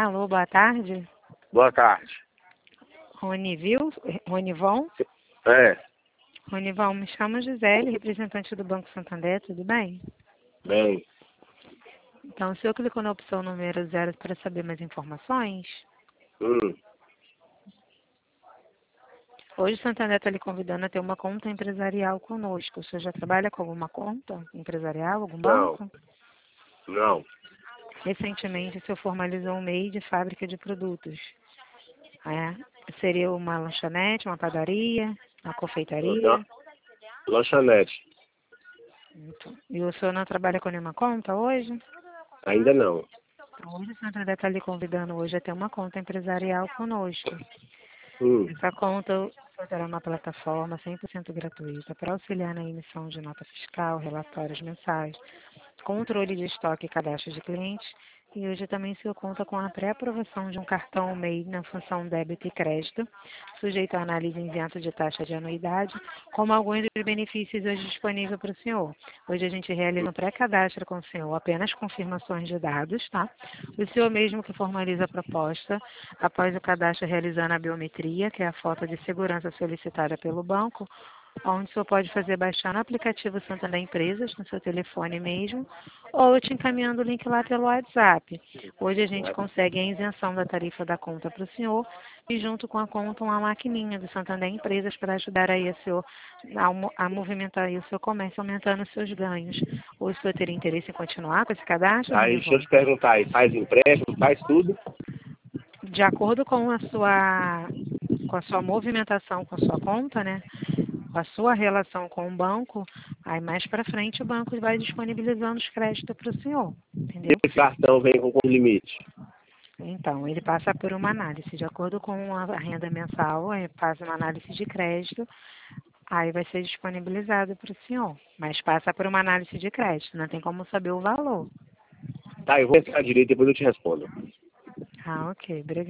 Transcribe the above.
Alô, boa tarde. Boa tarde. Ronivon? É, Ronivon, me chamo Gisele, representante do Banco Santander, tudo bem? bem. Então, o senhor clicou na opção número 0 para saber mais informações? Hum, Hoje o Santander está lhe convidando a ter uma conta empresarial conosco. O senhor já trabalha com alguma conta empresarial, algum não, banco? não. Recentemente, o senhor formalizou um MEI de fábrica de produtos. Seria uma lanchonete, uma padaria, uma confeitaria? Não, lanchonete. Então, e o senhor não trabalha com nenhuma conta hoje? Ainda não. Então, hoje o Santander está lhe convidando hoje a ter uma conta empresarial conosco. Hum, Essa conta o senhor terá uma plataforma 100% gratuita para auxiliar na emissão de nota fiscal, relatórios mensais, controle de estoque e cadastro de clientes. E hoje também o senhor conta com a pré-aprovação de um cartão MEI na função débito e crédito, sujeito à análise e isento de taxa de anuidade, como alguns dos benefícios hoje disponíveis para o senhor. Hoje a gente realiza um pré-cadastro com o senhor, apenas confirmações de dados, tá? O senhor mesmo que formaliza a proposta, após o cadastro realizando a biometria, que é a foto de segurança solicitada pelo banco, onde o senhor pode fazer baixar no aplicativo Santander Empresas, no seu telefone mesmo, ou te encaminhando o link lá pelo WhatsApp. Hoje a gente consegue a isenção da tarifa da conta para o senhor e junto com a conta uma maquininha do Santander Empresas para ajudar aí o senhor a movimentar aí o seu comércio, aumentando os seus ganhos. Ou o senhor teria interesse em continuar com esse cadastro, aí deixa eu Ronivon? te perguntar aí, faz empréstimo, faz tudo? De acordo com a sua movimentação com a sua conta, né? Com a sua relação com o banco, aí mais para frente o banco vai disponibilizando os créditos para o senhor, E entendeu? esse cartão vem com limite? Então, ele passa por uma análise, de acordo com a renda mensal, aí faz uma análise de crédito, aí vai ser disponibilizado para o senhor, mas passa por uma análise de crédito, não tem como saber o valor. Tá, eu vou entrar direito e depois eu te respondo. Ah, ok, obrigada.